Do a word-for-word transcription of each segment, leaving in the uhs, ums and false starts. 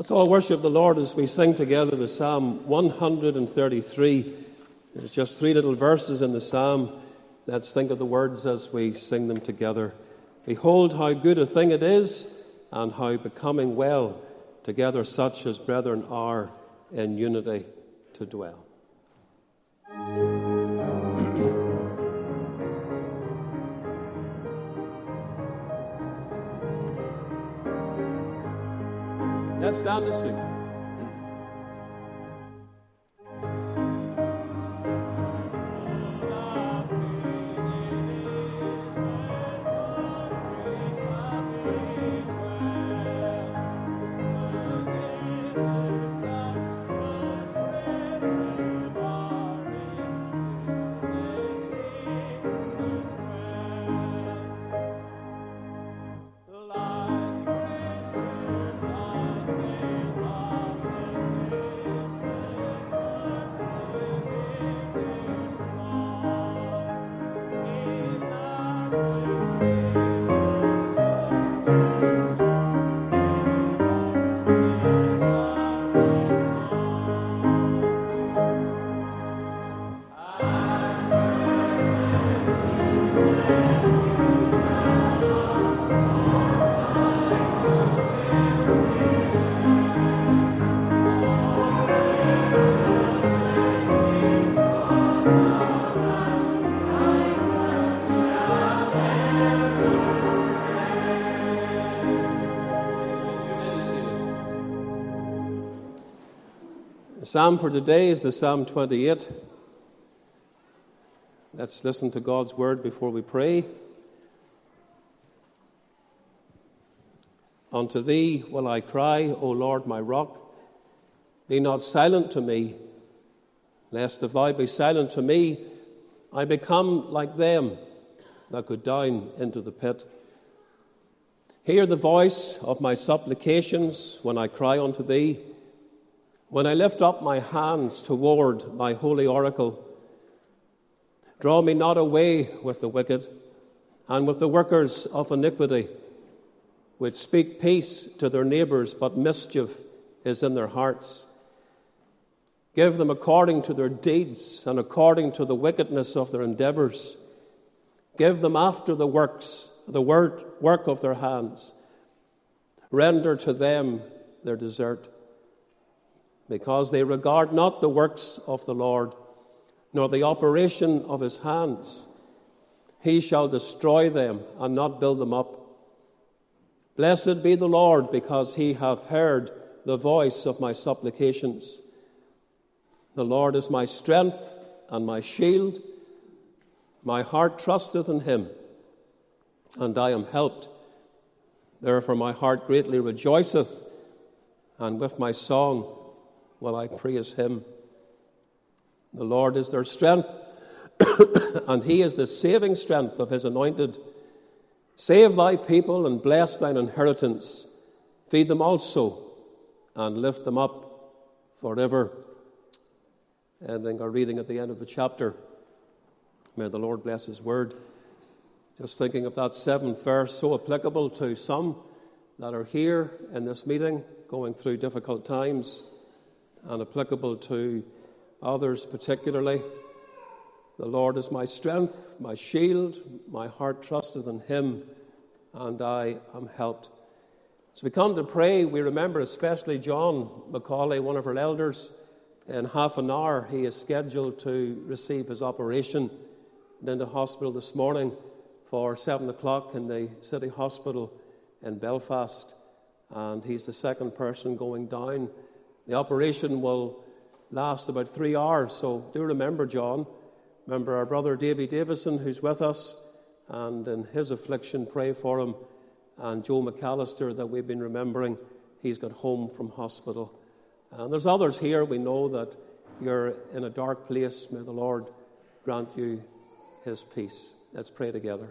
Let's all worship the Lord as we sing together the Psalm one thirty-three. There's just three little verses in the Psalm. Let's think of the words as we sing them together. Behold how good a thing it is, and how becoming well together such as brethren are in unity to dwell. Let's stand to sing. The psalm for today is the Psalm twenty-eight. Let's listen to God's word before we pray. Unto thee will I cry, O Lord my rock. Be not silent to me, lest if thou be silent to me, I become like them that go down into the pit. Hear the voice of my supplications when I cry unto thee. When I lift up my hands toward my holy oracle, draw me not away with the wicked and with the workers of iniquity, which speak peace to their neighbours, but mischief is in their hearts. Give them according to their deeds and according to the wickedness of their endeavours. Give them after the works, the work, work of their hands. Render to them their desert. Because they regard not the works of the Lord, nor the operation of his hands. He shall destroy them and not build them up. Blessed be the Lord, because he hath heard the voice of my supplications. The Lord is my strength and my shield. My heart trusteth in him, and I am helped. Therefore my heart greatly rejoiceth, and with my song will I praise him. The Lord is their strength, and he is the saving strength of his anointed. Save thy people and bless thine inheritance. Feed them also and lift them up forever. Ending our reading at the end of the chapter. May the Lord bless his word. Just thinking of that seventh verse, so applicable to some that are here in this meeting, going through difficult times, and applicable to others particularly. The Lord is my strength, my shield, my heart trusteth in him, and I am helped. As we come to pray, we remember especially John Macaulay, one of our elders. In half an hour, he is scheduled to receive his operation and into hospital this morning for seven o'clock in the City Hospital in Belfast, and he's the second person going down. The operation will last about three hours, so do remember John. Remember our brother Davy Davison, who's with us, and in his affliction, pray for him. And Joe McAllister, that we've been remembering, he's got home from hospital. And there's others here. We know that you're in a dark place. May the Lord grant you his peace. Let's pray together.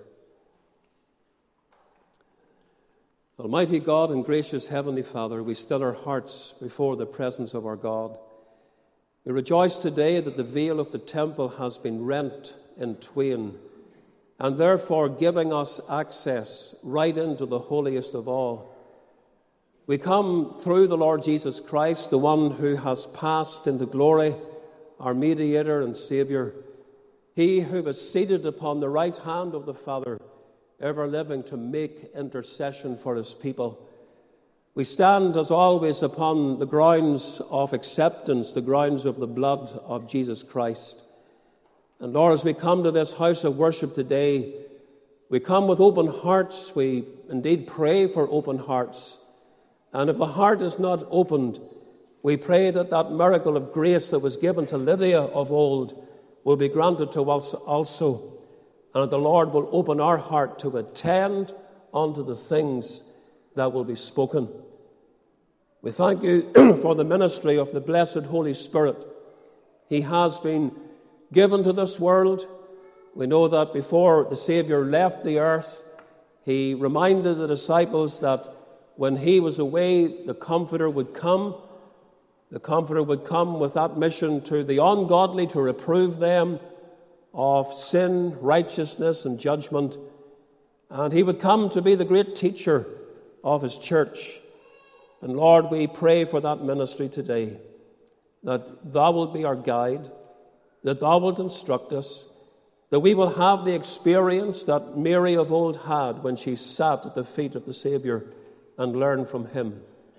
Almighty God and gracious Heavenly Father, we still our hearts before the presence of our God. We rejoice today that the veil of the temple has been rent in twain, and therefore giving us access right into the holiest of all. We come through the Lord Jesus Christ, the one who has passed into glory, our mediator and Saviour, he who was seated upon the right hand of the Father, ever living to make intercession for his people. We stand, as always, upon the grounds of acceptance, the grounds of the blood of Jesus Christ. And Lord, as we come to this house of worship today, we come with open hearts. We indeed pray for open hearts. And if the heart is not opened, we pray that that miracle of grace that was given to Lydia of old will be granted to us also. And that the Lord will open our heart to attend unto the things that will be spoken. We thank you for the ministry of the blessed Holy Spirit. He has been given to this world. We know that before the Saviour left the earth, he reminded the disciples that when he was away, the Comforter would come. The Comforter would come with that mission to the ungodly, to reprove them of sin, righteousness, and judgment. And he would come to be the great teacher of his church. And Lord, we pray for that ministry today, that thou wilt be our guide, that thou wilt instruct us, that we will have the experience that Mary of old had when she sat at the feet of the Saviour and learned from him.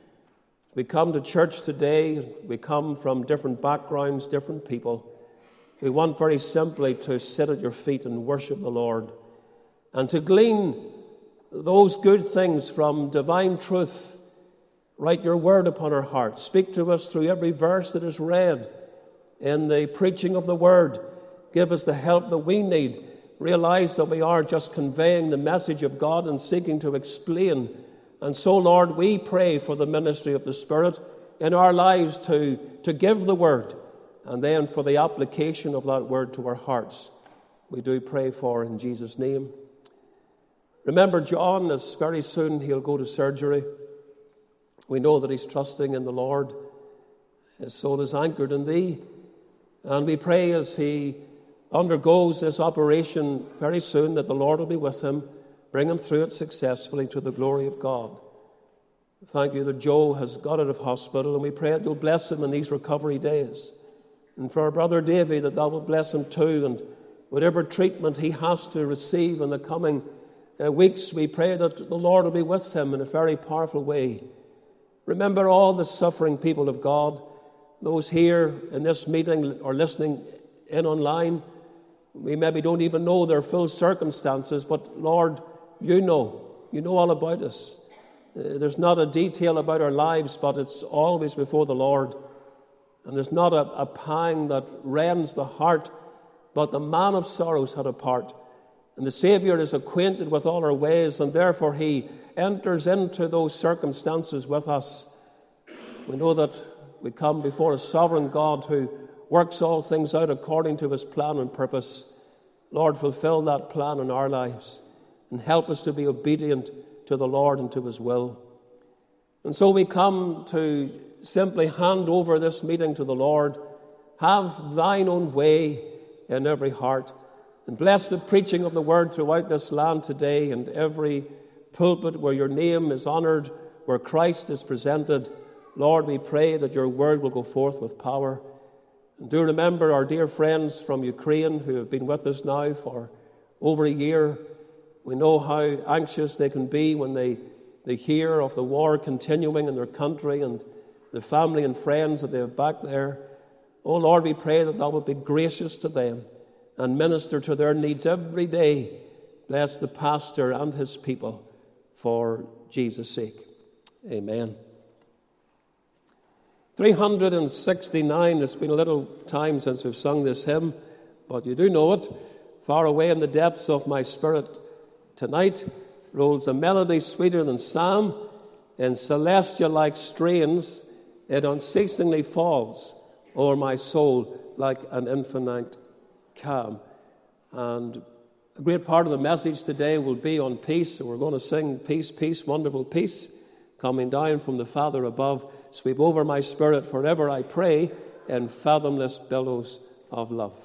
We come to church today, we come from different backgrounds, different people. We want very simply to sit at your feet and worship the Lord and to glean those good things from divine truth. Write your word upon our hearts. Speak to us through every verse that is read in the preaching of the word. Give us the help that we need. Realize that we are just conveying the message of God and seeking to explain. And so, Lord, we pray for the ministry of the Spirit in our lives to, to give the word, and then for the application of that word to our hearts. We do pray for in Jesus' name. Remember John, as very soon he'll go to surgery. We know that he's trusting in the Lord. His soul is anchored in thee. And we pray as he undergoes this operation very soon that the Lord will be with him, bring him through it successfully to the glory of God. Thank you that Joe has got out of hospital, and we pray that you'll bless him in these recovery days. And for our brother Davy, that thou will bless him too, and whatever treatment he has to receive in the coming uh, weeks, we pray that the Lord will be with him in a very powerful way. Remember all the suffering people of God, those here in this meeting or listening in online. We maybe don't even know their full circumstances, but Lord, you know. You know all about us. Uh, there's not a detail about our lives, but it's always before the Lord. And there's not a, a pang that rends the heart, but the man of sorrows had a part. And the Saviour is acquainted with all our ways, and therefore he enters into those circumstances with us. We know that we come before a sovereign God who works all things out according to his plan and purpose. Lord, fulfill that plan in our lives and help us to be obedient to the Lord and to his will. And so we come to simply hand over this meeting to the Lord. Have thine own way in every heart, and bless the preaching of the word throughout this land today, and every pulpit where your name is honoured, where Christ is presented. Lord, we pray that your word will go forth with power. And do remember our dear friends from Ukraine who have been with us now for over a year. We know how anxious they can be when they, they hear of the war continuing in their country and the family and friends that they have back there. Oh Lord, we pray that thou wilt be gracious to them and minister to their needs every day. Bless the pastor and his people for Jesus' sake. Amen. three hundred sixty-nine, it's been a little time since we've sung this hymn, but you do know it. Far away in the depths of my spirit tonight rolls a melody sweeter than psalm. In celestial-like strains, it unceasingly falls o'er my soul like an infinite calm. And a great part of the message today will be on peace. So we're going to sing Peace, Peace, Wonderful Peace, coming down from the Father above. Sweep over my spirit forever, I pray, in fathomless billows of love.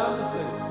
stand to sing.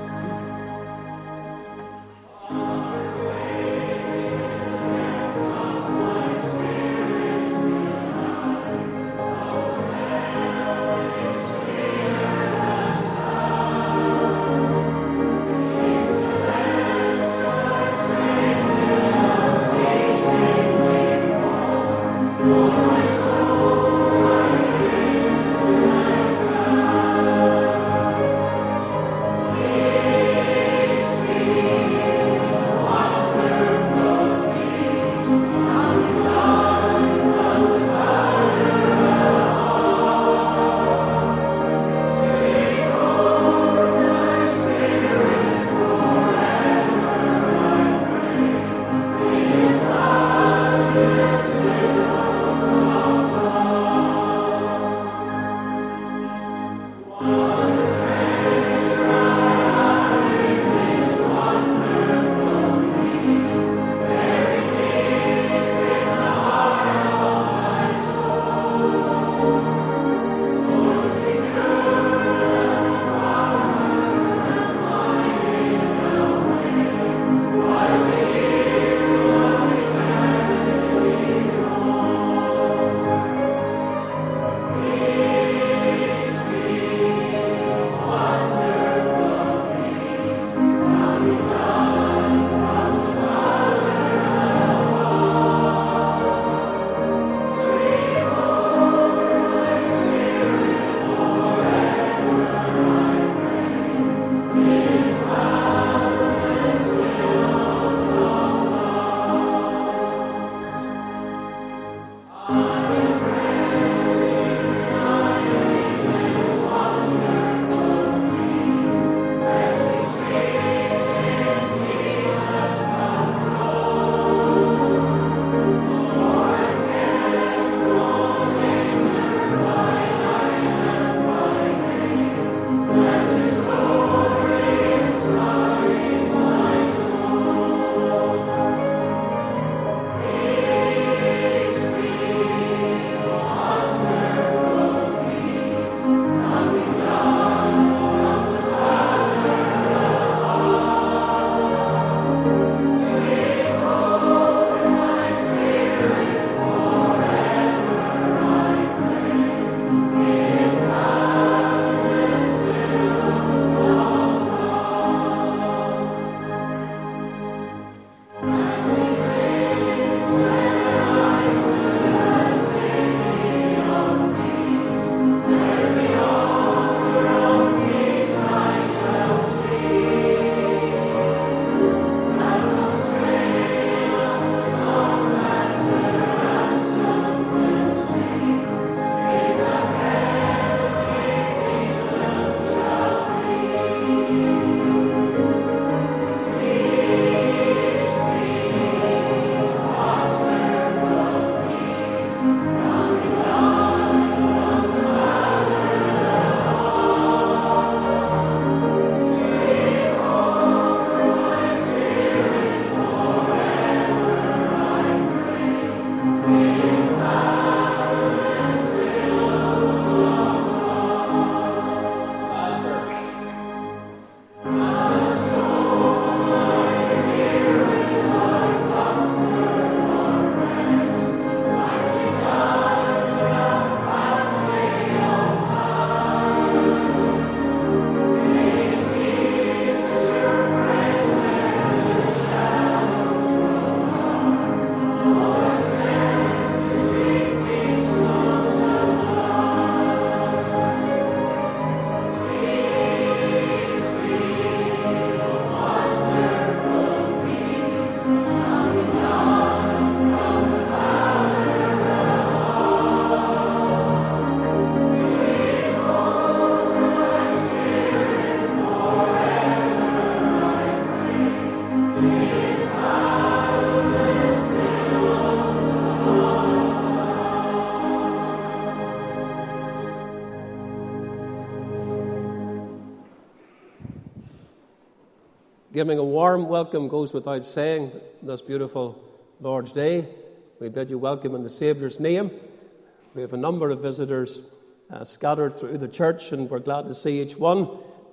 Giving a warm welcome goes without saying this beautiful Lord's Day. We bid you welcome in the Saviour's name. We have a number of visitors uh, scattered through the church, and we're glad to see each one.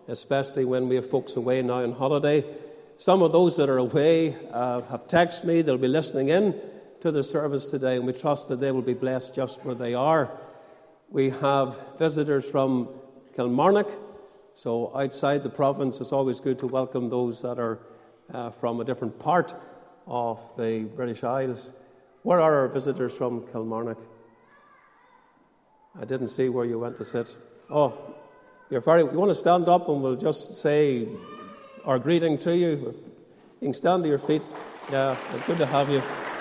especially when we have folks away now on holiday. Some of those that are away uh, have texted me. They'll be listening in to the service today, and we trust that they will be blessed just where they are. We have visitors from Kilmarnock, so outside the province it's always good to welcome those that are uh, from a different part of the British Isles. Where are our visitors from Kilmarnock? I didn't see where you went to sit. Oh, you're very. You want to stand up and we'll just say our greeting to you. You can stand to your feet. Yeah, it's good to have you.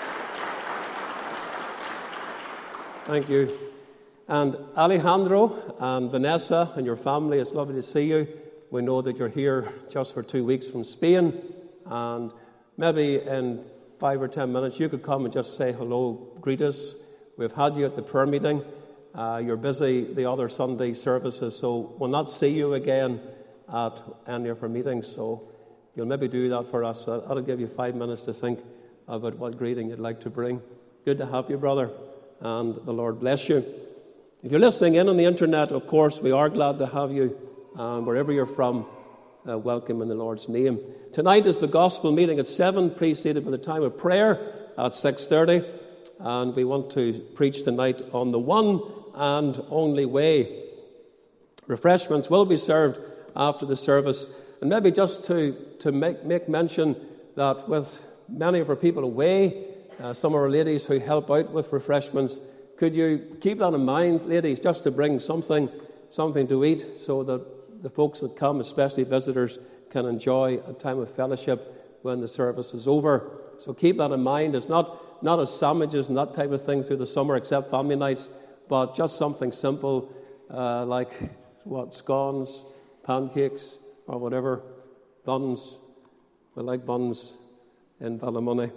Thank you. And Alejandro and Vanessa and your family, it's lovely to see you. We know that you're here just for two weeks from Spain, and maybe in five or ten minutes you could come and just say hello, greet us. We've had you at the prayer meeting. Uh, you're busy the other Sunday services, so we'll not see you again at any of our meetings, so you'll maybe do that for us. That'll give you five minutes to think about what greeting you'd like to bring. Good to have you, brother, and the Lord bless you. If you're listening in on the internet, of course, we are glad to have you. Um, wherever you're from, uh, welcome in the Lord's name. Tonight is the gospel meeting at seven, preceded by the time of prayer at six thirty. And we want to preach tonight on the one and only way. Refreshments will be served after the service. And maybe just to, to make, make mention that with many of our people away, uh, some of our ladies who help out with refreshments, could you keep that in mind, ladies, just to bring something, something to eat so that the folks that come, especially visitors, can enjoy a time of fellowship when the service is over. So keep that in mind. It's not, not as sandwiches and that type of thing through the summer, except family nights, but just something simple uh, like, what, scones, pancakes, or whatever, buns. We like buns in Ballymoney.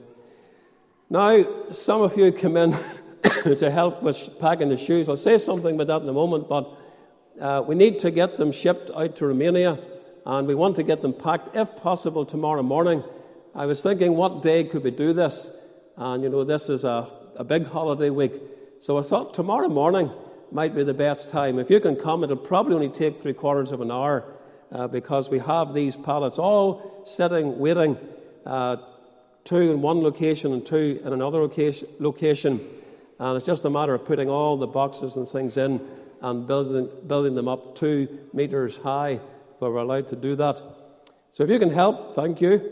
Now, some of you come in to help with packing the shoes. I'll say something about that in a moment, but uh, we need to get them shipped out to Romania, and we want to get them packed, if possible, tomorrow morning. I was thinking, what day could we do this? And, you know, this is a, a big holiday week. So I thought tomorrow morning might be the best time. If you can come, it'll probably only take three quarters of an hour uh, because we have these pallets all sitting, waiting, uh, two in one location and two in another location. And it's just a matter of putting all the boxes and things in and building, building them up two meters high, where we're allowed to do that. So if you can help, thank you.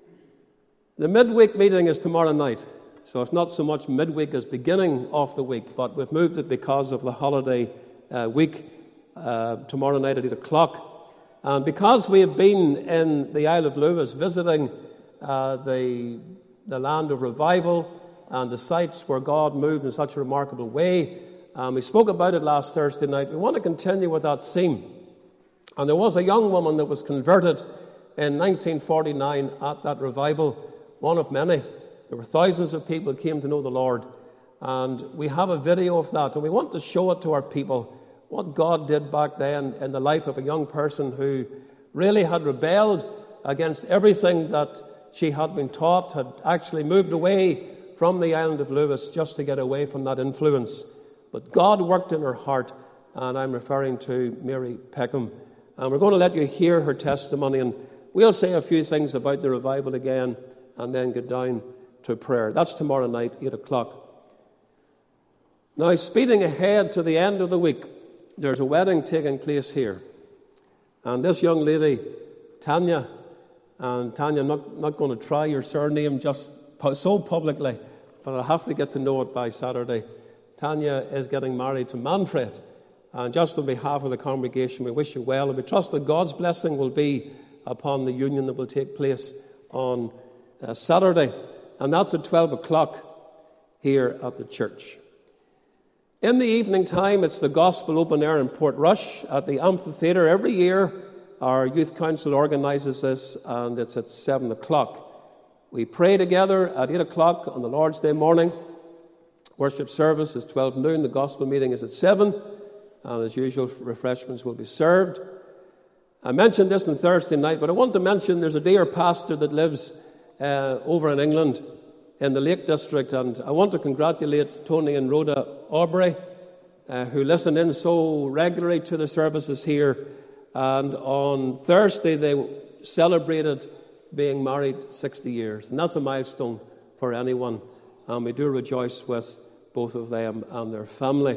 The midweek meeting is tomorrow night. So it's not so much midweek as beginning of the week, but we've moved it because of the holiday uh, week, uh, tomorrow night at eight o'clock. And because we have been in the Isle of Lewis visiting uh, the, the land of revival and the sites where God moved in such a remarkable way, um, we spoke about it last Thursday night. We want to continue with that theme. And there was a young woman that was converted in nineteen forty-nine at that revival, one of many. There were thousands of people who came to know the Lord. And we have a video of that, and we want to show it to our people, what God did back then in the life of a young person who really had rebelled against everything that she had been taught, had actually moved away from the island of Lewis just to get away from that influence. But God worked in her heart, and I'm referring to Mary Peckham. And we're going to let you hear her testimony, and we'll say a few things about the revival again, and then get down to prayer. That's tomorrow night, eight o'clock. Now, speeding ahead to the end of the week, there's a wedding taking place here. And this young lady, Tanya, and Tanya, I'm not, not going to try your surname just so publicly, but I'll have to get to know it by Saturday. Tanya is getting married to Manfred. And just on behalf of the congregation, we wish you well, and we trust that God's blessing will be upon the union that will take place on uh, Saturday. And that's at twelve o'clock here at the church. In the evening time, it's the Gospel Open Air in Portrush at the amphitheatre. Every year, our youth council organises this, and it's at seven o'clock. We pray together at eight o'clock on the Lord's Day morning. Worship service is twelve noon. The Gospel meeting is at seven. And as usual, refreshments will be served. I mentioned this on Thursday night, but I want to mention there's a dear pastor that lives uh, over in England in the Lake District, and I want to congratulate Tony and Rhoda Aubrey, uh, who listen in so regularly to the services here. And on Thursday, they celebrated being married sixty years. And that's a milestone for anyone. And we do rejoice with both of them and their family.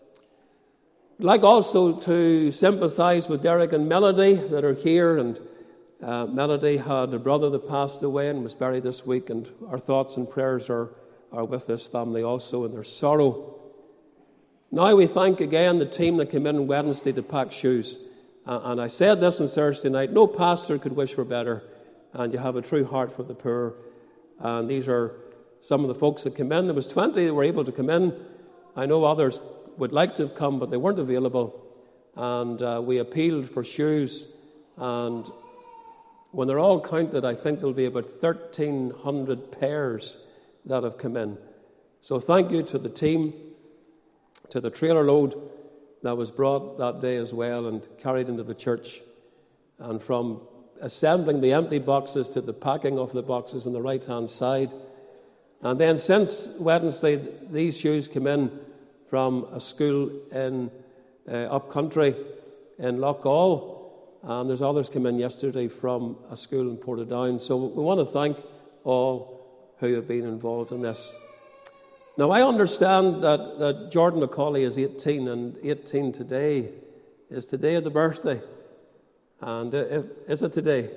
I'd like also to sympathise with Derek and Melody that are here. And uh, Melody had a brother that passed away and was buried this week. And our thoughts and prayers are, are with this family also in their sorrow. Now we thank again the team that came in on Wednesday to pack shoes. Uh, and I said this on Thursday night, no pastor could wish for better. And you have a true heart for the poor. And these are some of the folks that came in. There was twenty that were able to come in. I know others would like to have come, but they weren't available. And uh, we appealed for shoes. And when they're all counted, I think there'll be about thirteen hundred pairs that have come in. So thank you to the team, to the trailer load that was brought that day as well and carried into the church. And from assembling the empty boxes to the packing of the boxes on the right-hand side. And then since Wednesday, these shoes came in from a school in uh, upcountry in Loughgall, and there's others came in yesterday from a school in Portadown. So we want to thank all who have been involved in this. Now, I understand that, that Jordan Macaulay is eighteen, and eighteen today is today of the birthday. And uh, if, is it today?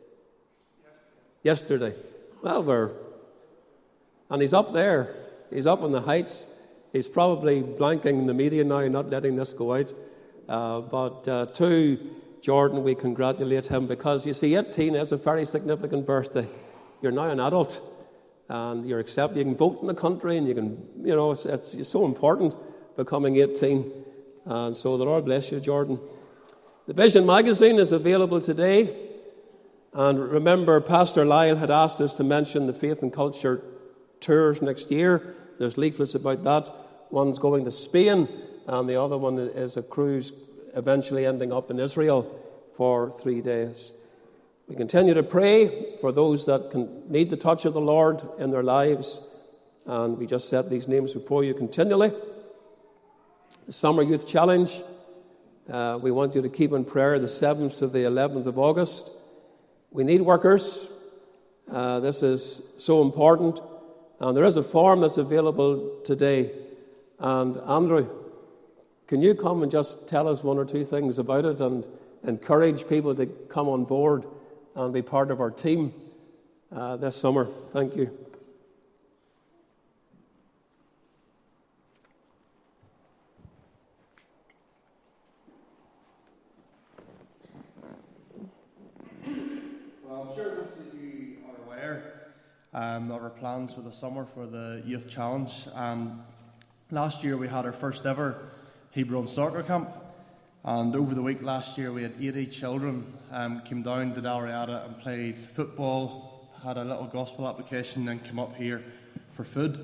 Yesterday. Yesterday. Well, we're... And he's up there. He's up on the heights. He's probably blanking the media now, not letting this go out. Uh, but uh, to Jordan, we congratulate him because, you see, eighteen is a very significant birthday. You're now an adult, and you're accepted. You can vote in the country, and you can, you know, it's, it's, it's so important becoming eighteen. And so the Lord bless you, Jordan. The Vision magazine is available today. And remember, Pastor Lyle had asked us to mention the Faith and Culture tours next year. There's leaflets about that. One's going to Spain, and the other one is a cruise eventually ending up in Israel for three days. We continue to pray for those that can need the touch of the Lord in their lives, and we just set these names before you continually. The Summer Youth Challenge, uh, we want you to keep in prayer the seventh to the eleventh of August. We need workers. Uh, this is so important. And there is a form that's available today. And Andrew, can you come and just tell us one or two things about it and encourage people to come on board and be part of our team uh, this summer? Thank you. Well, I'm sure most of you are aware Um, of our plans for the summer for the Youth Challenge. And last year we had our first ever Hebron soccer camp, and over the week last year we had eighty children um, came down to Dalriada and played football, had a little gospel application, and came up here for food.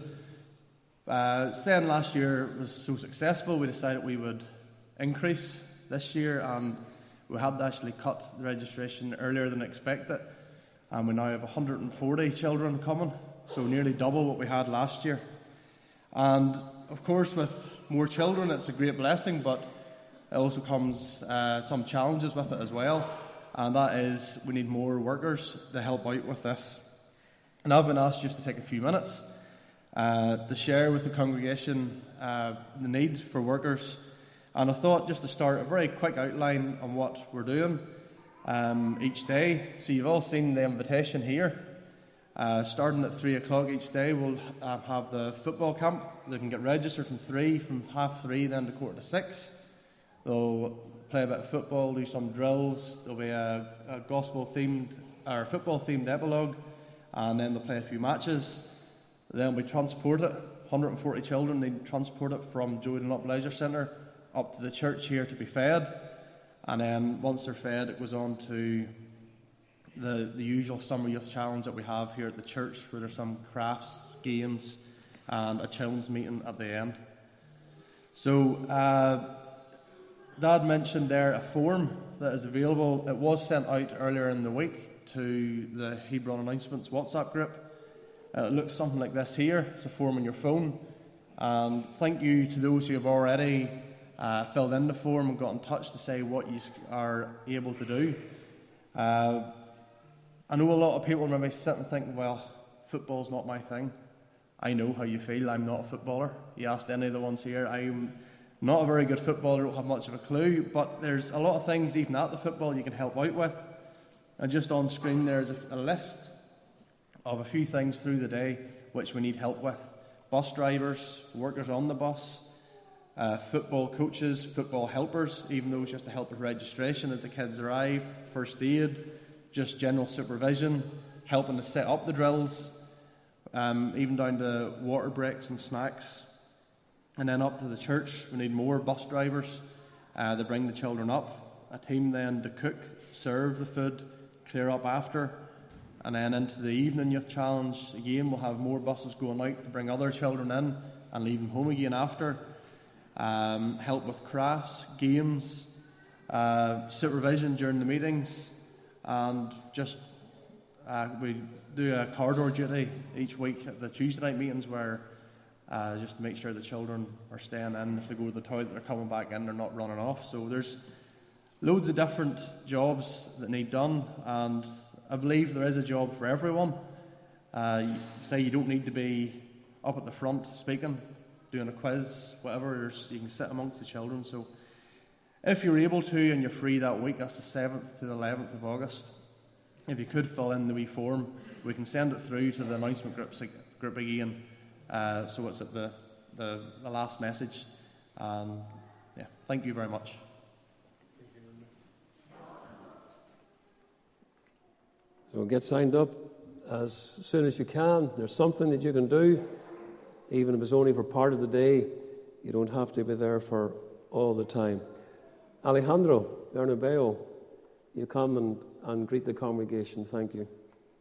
Uh, saying last year was so successful, we decided we would increase this year, and we had actually cut the registration earlier than expected. And we now have one hundred forty children coming, so nearly double what we had last year. And of course, with more children, it's a great blessing, but it also comes uh, some challenges with it as well. And that is, we need more workers to help out with this. And I've been asked just to take a few minutes uh, to share with the congregation uh, the need for workers. And I thought just to start a very quick outline on what we're doing Um, each day. So you've all seen the invitation here. Uh, starting at three o'clock each day, we'll uh, have the football camp. They can get registered from three, from half three, then to quarter to six. They'll play a bit of football, do some drills. There'll be a, a gospel-themed or football-themed epilogue, and then they'll play a few matches. Then we transport it. one hundred forty children. They transport it from Jordan Up Leisure Centre up to the church here to be fed. And then once they're fed, it goes on to the, the usual Summer Youth Challenge that we have here at the church, where there's some crafts, games, and a children's meeting at the end. So, uh, Dad mentioned there a form that is available. It was sent out earlier in the week to the Hebron Announcements WhatsApp group. Uh, it looks something like this here. It's a form on your phone. And thank you to those who have already uh, filled in the form and got in touch to say what you are able to do. Uh, I know a lot of people maybe sit and think, well, football's not my thing. I know how you feel. I'm not a footballer. You asked any of the ones here, I'm not a very good footballer, don't have much of a clue, but there's a lot of things, even at the football, you can help out with. And just on screen there's a, a list of a few things through the day which we need help with. Bus drivers, workers on the bus, uh, football coaches, football helpers, even though it's just to help with registration as the kids arrive, first aid, just general supervision, helping to set up the drills, um, even down to water breaks and snacks. And then up to the church, we need more bus drivers uh, to bring the children up, a team then to cook, serve the food, clear up after, and then into the evening youth challenge. Again, we'll have more buses going out to bring other children in and leave them home again after. Um, help with crafts, games, uh, supervision during the meetings, and just uh, we do a corridor duty each week at the Tuesday night meetings where uh, just to make sure the children are staying in. If they go to the toilet, they're coming back in, they're not running off. So there's loads of different jobs that need done, and I believe there is a job for everyone. Uh, you say you don't need to be up at the front speaking, doing a quiz, whatever. There's, you can sit amongst the children. So if you're able to and you're free that week, that's the seventh to the eleventh of August, if you could fill in the wee form, we can send it through to the announcement groups, group again, uh, so it's at the, the, the last message. And yeah, thank you very much. So get signed up as soon as you can. There's something that you can do, even if it's only for part of the day. You don't have to be there for all the time. Alejandro Bernabeo, you come and, and greet the congregation. Thank you.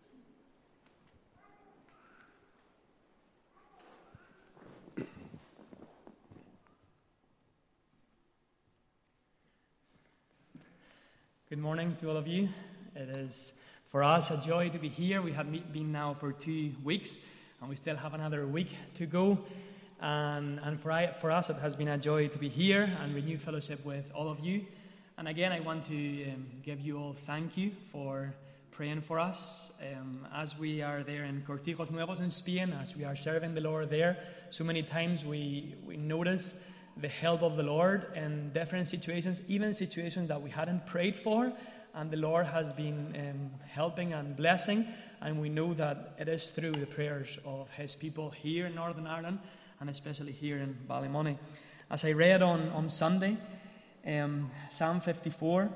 Good morning to all of you. It is for us a joy to be here. We have been now for two weeks and we still have another week to go. And, and for, I, for us it has been a joy to be here and renew fellowship with all of you. And again, I want to um, give you all thank you for praying for us. Um, as we are there in Cortijos Nuevos in Spain, as we are serving the Lord there, so many times we, we notice the help of the Lord in different situations, even situations that we hadn't prayed for, and the Lord has been um, helping and blessing, and we know that it is through the prayers of His people here in Northern Ireland, and especially here in Ballymoney. As I read on, on Sunday, um, Psalm fifty-four,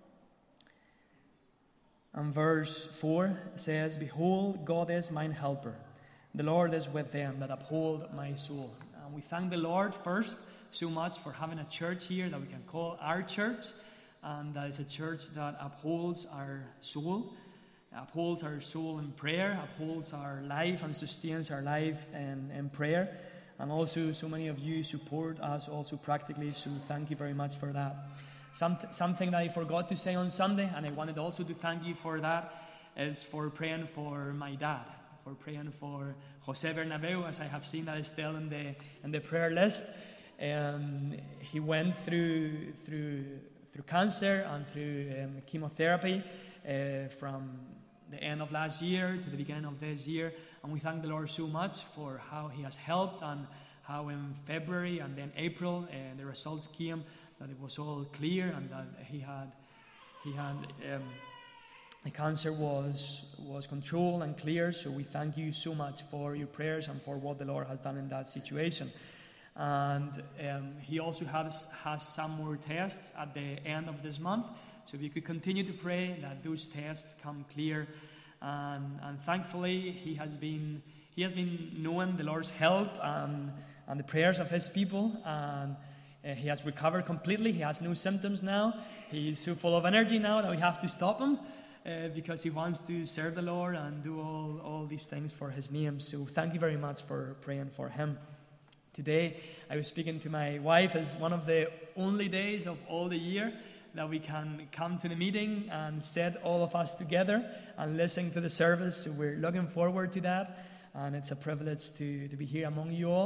and verse four says, "Behold, God is mine helper. The Lord is with them that uphold my soul." And we thank the Lord first so much for having a church here that we can call our church, and that is a church that upholds our soul, upholds our soul in prayer, upholds our life and sustains our life in, in prayer. And also so many of you support us also practically, so thank you very much for that. Some, something that I forgot to say on Sunday, and I wanted also to thank you for that, is for praying for my dad, for praying for Jose Bernabeu, as I have seen that is still in the in the prayer list. Um, he went through through through cancer and through um, chemotherapy uh, from the end of last year to the beginning of this year, and we thank the Lord so much for how He has helped, and how in February and then April uh, the results came that it was all clear, and that he had he had um, the cancer was was controlled and clear. So we thank you so much for your prayers and for what the Lord has done in that situation. And um, he also has, has some more tests at the end of this month. So we could continue to pray that those tests come clear. And, and thankfully, he has been he has been knowing the Lord's help and, and the prayers of his people. And uh, he has recovered completely. He has no symptoms now. He is so full of energy now that we have to stop him uh, because he wants to serve the Lord and do all, all these things for his name. So thank you very much for praying for him. Today, I was speaking to my wife. It's one of the only days of all the year that we can come to the meeting and sit all of us together and listen to the service. So we're looking forward to that. And it's a privilege to, to be here among you all.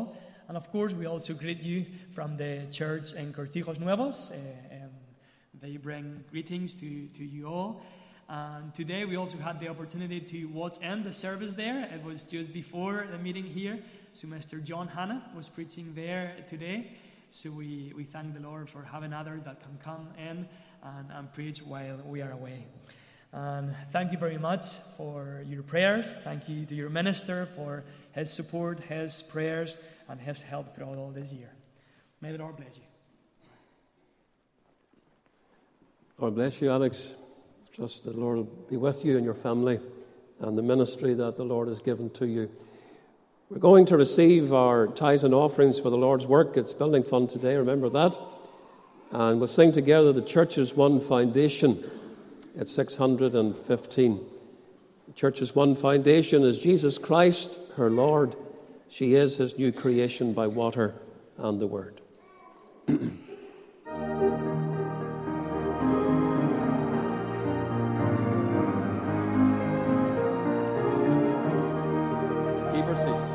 And of course, we also greet you from the church in Cortijos Nuevos. Uh, um, they bring greetings to, to you all. And today we also had the opportunity to watch end the service there. It was just before the meeting here. So Mister John Hanna was preaching there today. So we, we thank the Lord for having others that can come in and, and preach while we are away. And thank you very much for your prayers. Thank you to your minister for his support, his prayers, and his help throughout all this year. May the Lord bless you. Lord bless you, Alex. Trust the Lord will be with you and your family and the ministry that the Lord has given to you. We're going to receive our tithes and offerings for the Lord's work. It's building fund today, remember that. And we'll sing together the Church's One Foundation. It's six hundred fifteen. The Church's One Foundation is Jesus Christ, her Lord. She is his new creation by water and the Word. Keep our seats.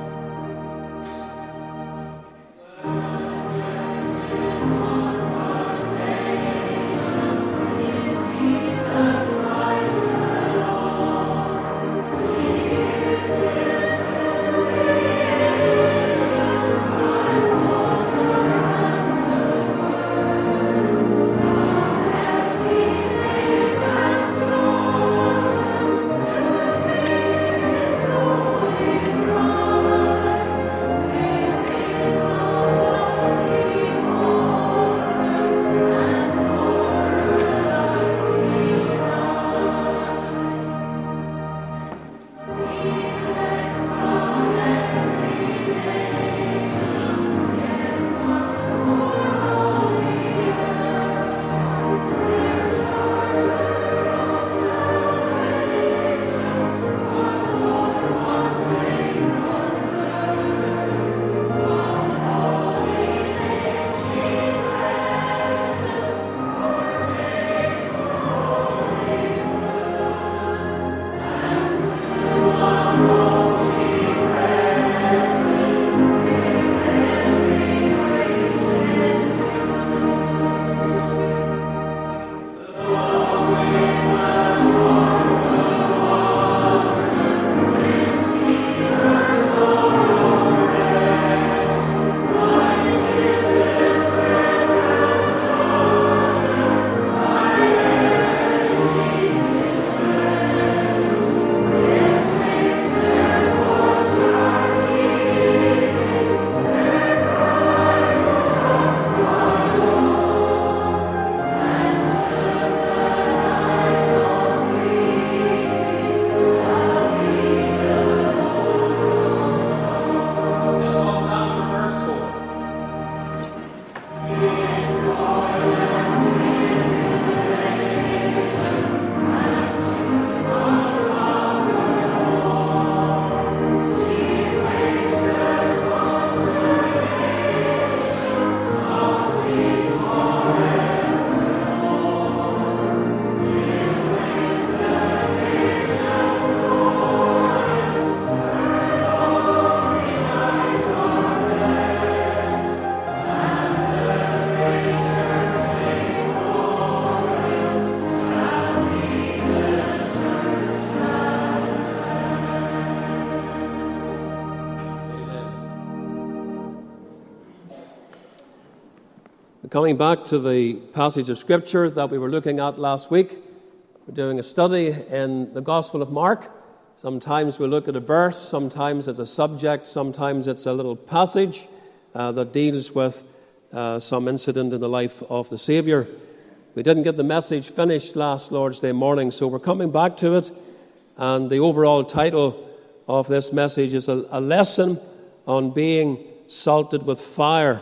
Coming back to the passage of Scripture that we were looking at last week, we're doing a study in the Gospel of Mark. Sometimes we look at a verse, sometimes it's a subject, sometimes it's a little passage uh, that deals with uh, some incident in the life of the Saviour. We didn't get the message finished last Lord's Day morning, so we're coming back to it. And the overall title of this message is a, a lesson on being salted with fire.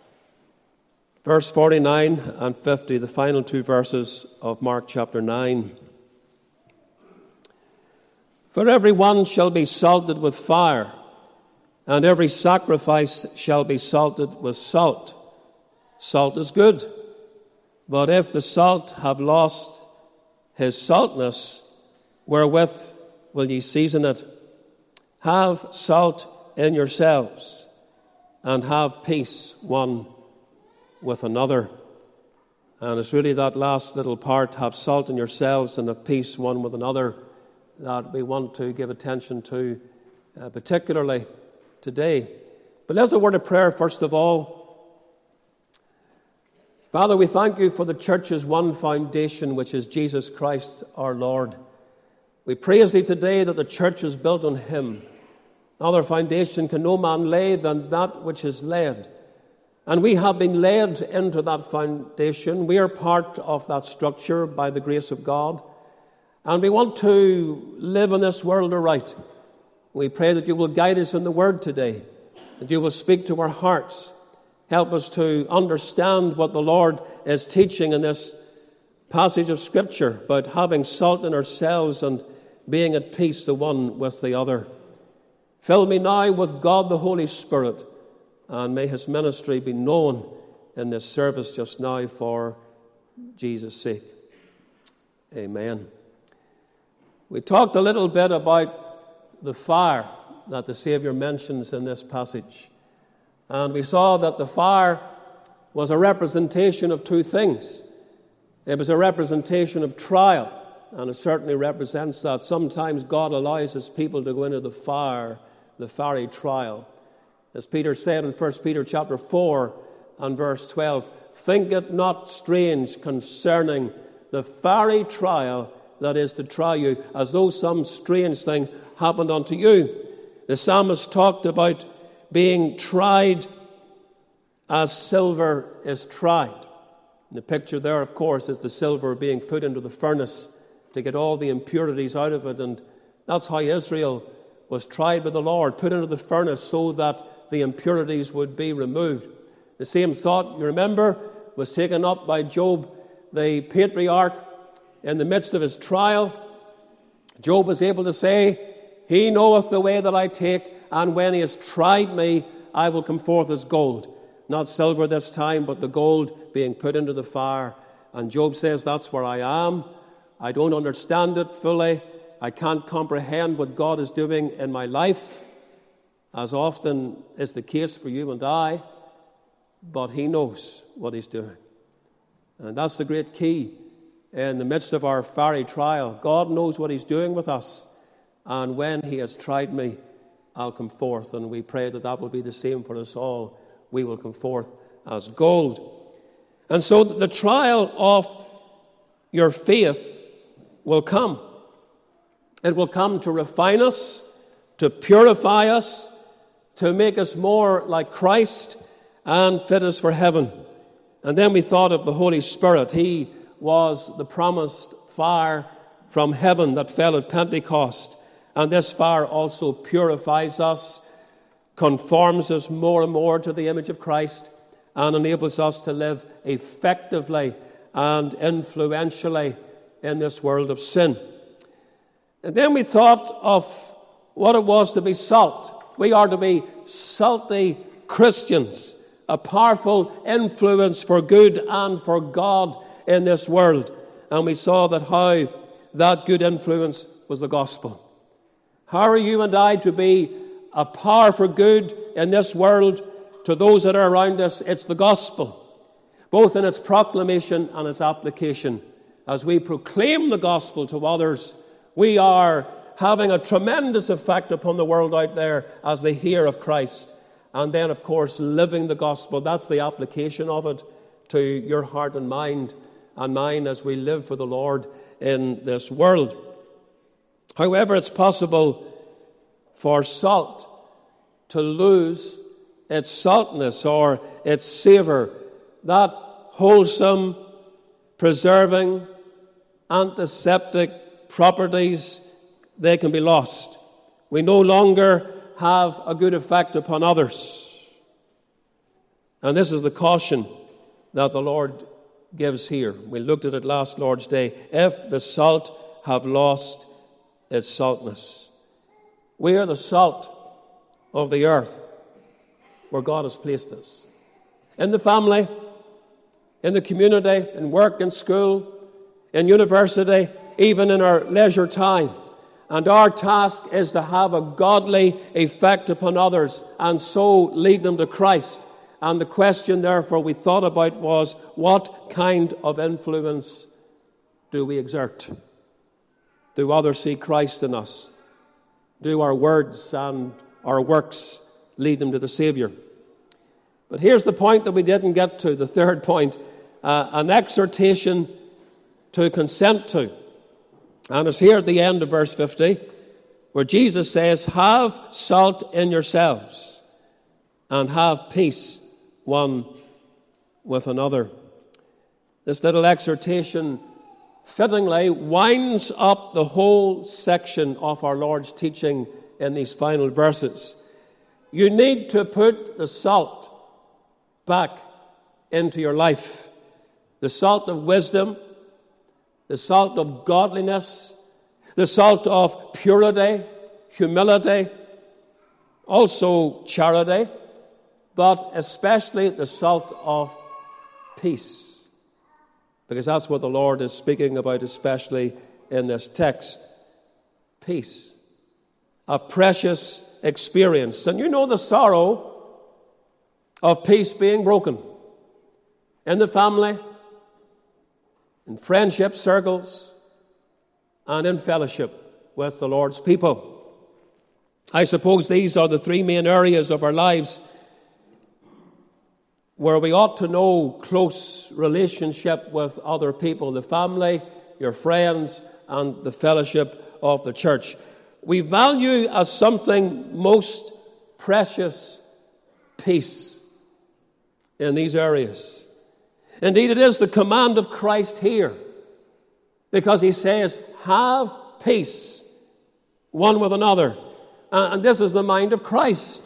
Verse forty-nine and fifty, the final two verses of Mark chapter nine. For every one shall be salted with fire, and every sacrifice shall be salted with salt. Salt is good, but if the salt have lost his saltness, wherewith will ye season it? Have salt in yourselves, and have peace one with another. And it's really that last little part, have salt in yourselves and have peace one with another, that we want to give attention to, uh, particularly today. But let's have a word of prayer first of all. Father, we thank you for the church's one foundation, which is Jesus Christ our Lord. We praise thee today that the church is built on him. Other foundation can no man lay than that which is laid. And we have been led into that foundation. We are part of that structure by the grace of God. And we want to live in this world aright. We pray that you will guide us in the word today, that you will speak to our hearts. Help us to understand what the Lord is teaching in this passage of Scripture about having salt in ourselves and being at peace the one with the other. Fill me now with God the Holy Spirit, and may his ministry be known in this service just now for Jesus' sake. Amen. We talked a little bit about the fire that the Saviour mentions in this passage. And we saw that the fire was a representation of two things. It was a representation of trial, and it certainly represents that. Sometimes God allows his people to go into the fire, the fiery trial. As Peter said in First Peter chapter four and verse twelve, think it not strange concerning the fiery trial that is to try you, as though some strange thing happened unto you. The psalmist talked about being tried as silver is tried. And the picture there, of course, is the silver being put into the furnace to get all the impurities out of it. And that's how Israel was tried by the Lord, put into the furnace so that the impurities would be removed. The same thought, you remember, was taken up by Job, the patriarch, in the midst of his trial. Job was able to say, he knoweth the way that I take, and when he has tried me, I will come forth as gold. Not silver this time, but the gold being put into the fire. And Job says, that's where I am. I don't understand it fully. I can't comprehend what God is doing in my life, as often is the case for you and I, but he knows what he's doing. And that's the great key in the midst of our fiery trial. God knows what he's doing with us, and when he has tried me, I'll come forth. And we pray that that will be the same for us all. We will come forth as gold. And so the trial of your faith will come. It will come to refine us, to purify us, to make us more like Christ and fit us for heaven. And then we thought of the Holy Spirit. He was the promised fire from heaven that fell at Pentecost. And this fire also purifies us, conforms us more and more to the image of Christ, and enables us to live effectively and influentially in this world of sin. And then we thought of what it was to be salt. We are to be salty Christians, a powerful influence for good and for God in this world. And we saw that how that good influence was the gospel. How are you and I to be a power for good in this world to those that are around us? It's the gospel, both in its proclamation and its application. As we proclaim the gospel to others, we are having a tremendous effect upon the world out there as they hear of Christ. And then, of course, living the gospel, that's the application of it to your heart and mind and mine as we live for the Lord in this world. However, it's possible for salt to lose its saltness or its savour, that wholesome, preserving, antiseptic properties, they can be lost. We no longer have a good effect upon others. And this is the caution that the Lord gives here. We looked at it last Lord's Day. If the salt have lost its saltness. We are the salt of the earth where God has placed us. In the family, in the community, in work, in school, in university, even in our leisure time. And our task is to have a godly effect upon others and so lead them to Christ. And the question, therefore, we thought about was, what kind of influence do we exert? Do others see Christ in us? Do our words and our works lead them to the Savior? But here's the point that we didn't get to, the third point, uh, an exhortation to consent to. And it's here at the end of verse fifty, where Jesus says, have salt in yourselves and have peace one with another. This little exhortation fittingly winds up the whole section of our Lord's teaching in these final verses. You need to put the salt back into your life. The salt of wisdom, the salt of godliness, the salt of purity, humility, also charity, but especially the salt of peace. Because that's what the Lord is speaking about, especially in this text. Peace. A precious experience. And you know the sorrow of peace being broken in the family, in friendship circles, and in fellowship with the Lord's people. I suppose these are the three main areas of our lives where we ought to know close relationship with other people, the family, your friends, and the fellowship of the church. We value as something most precious peace in these areas. Indeed, it is the command of Christ here, because he says, have peace one with another. And this is the mind of Christ.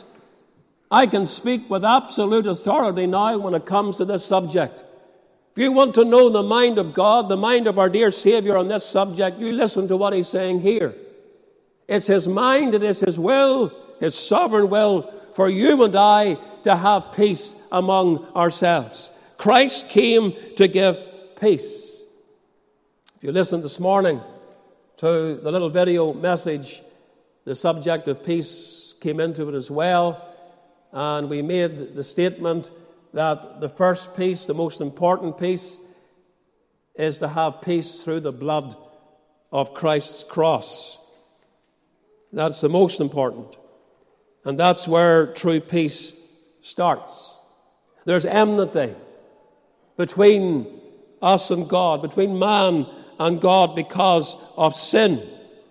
I can speak with absolute authority now when it comes to this subject. If you want to know the mind of God, the mind of our dear Savior on this subject, you listen to what he's saying here. It's his mind, it is his will, his sovereign will for you and I to have peace among ourselves. Christ came to give peace. If you listen this morning to the little video message, the subject of peace came into it as well. And we made the statement that the first piece, the most important piece, is to have peace through the blood of Christ's cross. That's the most important. And that's where true peace starts. There's enmity between us and God, between man and God because of sin.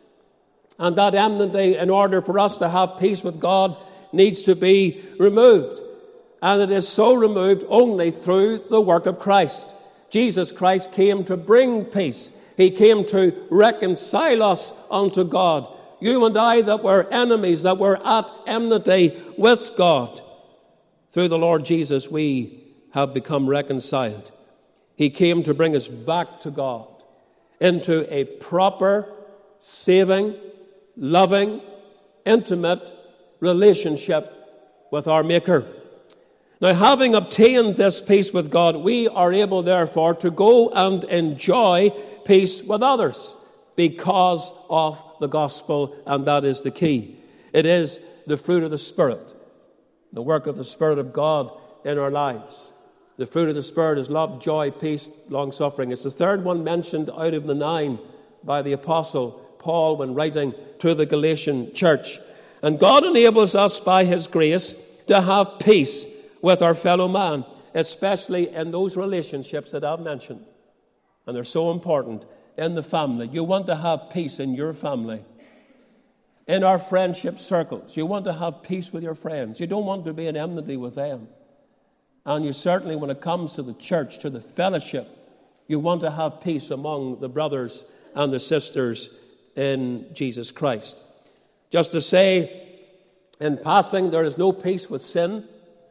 And that enmity, in order for us to have peace with God, needs to be removed. And it is so removed only through the work of Christ. Jesus Christ came to bring peace. He came to reconcile us unto God. You and I that were enemies, that were at enmity with God, through the Lord Jesus we have become reconciled. He came to bring us back to God into a proper, saving, loving, intimate relationship with our Maker. Now, having obtained this peace with God, we are able, therefore, to go and enjoy peace with others because of the gospel, and that is the key. It is the fruit of the Spirit, the work of the Spirit of God in our lives. The fruit of the Spirit is love, joy, peace, long-suffering. It's the third one mentioned out of the nine by the Apostle Paul when writing to the Galatian church. And God enables us by his grace to have peace with our fellow man, especially in those relationships that I've mentioned. And they're so important in the family. You want to have peace in your family. In our friendship circles, you want to have peace with your friends. You don't want to be in enmity with them. And you certainly, when it comes to the church, to the fellowship, you want to have peace among the brothers and the sisters in Jesus Christ. Just to say, in passing, there is no peace with sin.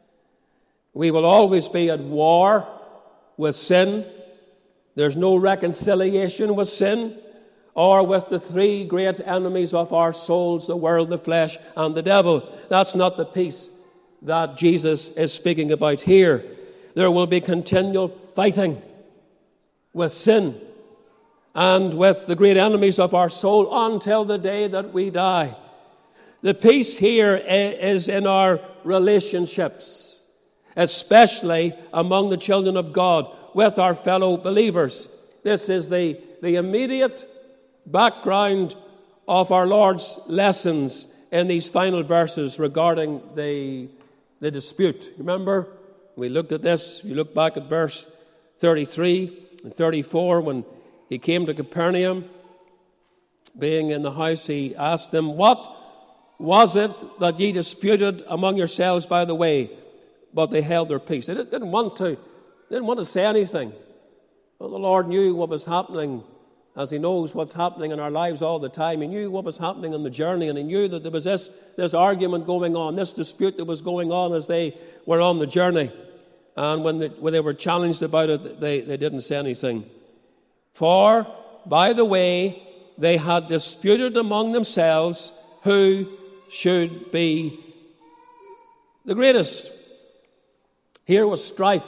We will always be at war with sin. There's no reconciliation with sin or with the three great enemies of our souls, the world, the flesh, and the devil. That's not the peace that Jesus is speaking about here. There will be continual fighting with sin and with the great enemies of our soul until the day that we die. The peace here is in our relationships, especially among the children of God with our fellow believers. This is the, the immediate background of our Lord's lessons in these final verses regarding the, the dispute. Remember, we looked at this. You look back at verse thirty-three and thirty-four. When he came to Capernaum, being in the house, he asked them, "What was it that ye disputed among yourselves by the way?" But they held their peace. They didn't want to, didn't want to say anything. But the Lord knew what was happening, as he knows what's happening in our lives all the time. He knew what was happening on the journey, and he knew that there was this, this argument going on, this dispute that was going on as they were on the journey. And when they, when they were challenged about it, they, they didn't say anything. For, by the way, they had disputed among themselves who should be the greatest. Here was strife,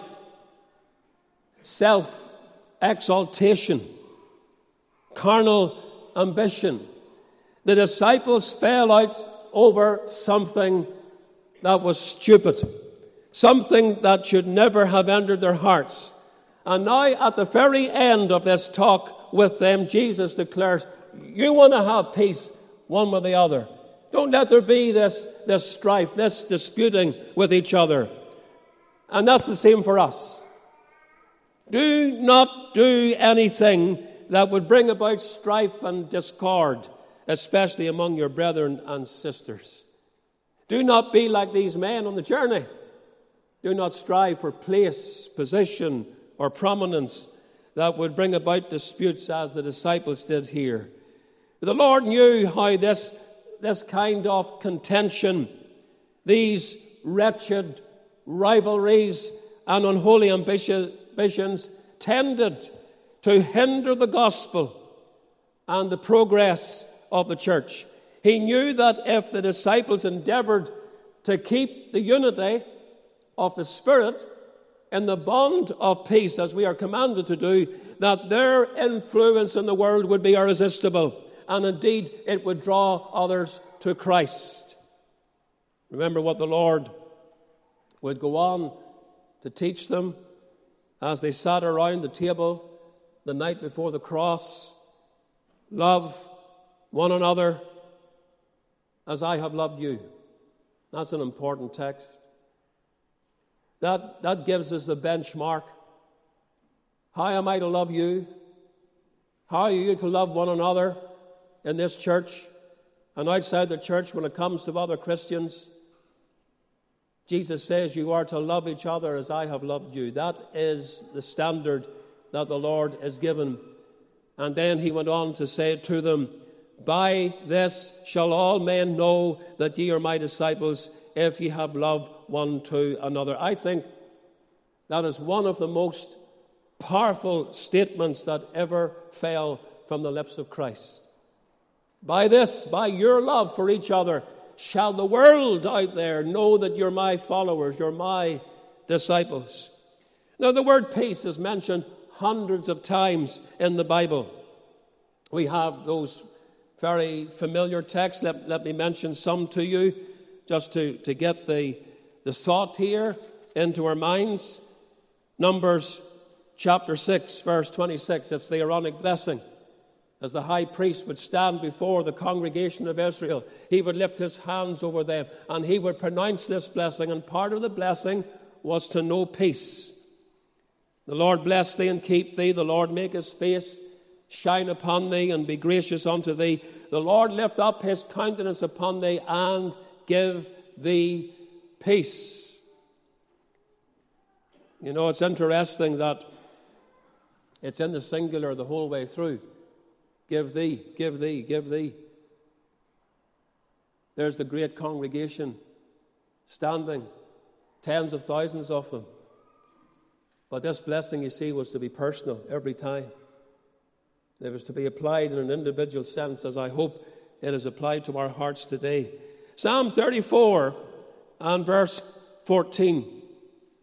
self-exaltation, carnal ambition. The disciples fell out over something that was stupid, something that should never have entered their hearts. And now, at the very end of this talk with them, Jesus declares, you want to have peace one with the other. Don't let there be this, this strife, this disputing with each other. And that's the same for us. Do not do anything that would bring about strife and discord, especially among your brethren and sisters. Do not be like these men on the journey. Do not strive for place, position, or prominence that would bring about disputes as the disciples did here. The Lord knew how this, this kind of contention, these wretched rivalries and unholy ambitions tended to hinder the gospel and the progress of the church. He knew that if the disciples endeavored to keep the unity of the Spirit in the bond of peace, as we are commanded to do, that their influence in the world would be irresistible, and indeed it would draw others to Christ. Remember what the Lord would go on to teach them as they sat around the table the night before the cross. Love one another as I have loved you. That's an important text. That, that gives us the benchmark. How am I to love you? How are you to love one another in this church and outside the church when it comes to other Christians? Jesus says you are to love each other as I have loved you. That is the standard that the Lord has given. And then he went on to say to them, by this shall all men know that ye are my disciples, if ye have love one to another. I think that is one of the most powerful statements that ever fell from the lips of Christ. By this, by your love for each other, shall the world out there know that you're my followers, you're my disciples. Now, the word peace is mentioned hundreds of times in the Bible. We have those very familiar texts. Let, let me mention some to you, just to, to get the, the thought here into our minds. Numbers chapter six, verse twenty-six. It's the Aaronic blessing. As the high priest would stand before the congregation of Israel, he would lift his hands over them and he would pronounce this blessing. And part of the blessing was to know peace. The Lord bless thee and keep thee. The Lord make his face shine upon thee and be gracious unto thee. The Lord lift up his countenance upon thee and give thee peace. You know, it's interesting that it's in the singular the whole way through. Give thee, give thee, give thee. There's the great congregation standing, tens of thousands of them. But this blessing, you see, was to be personal every time. It was to be applied in an individual sense, as I hope it is applied to our hearts today. Psalm thirty-four and verse fourteen.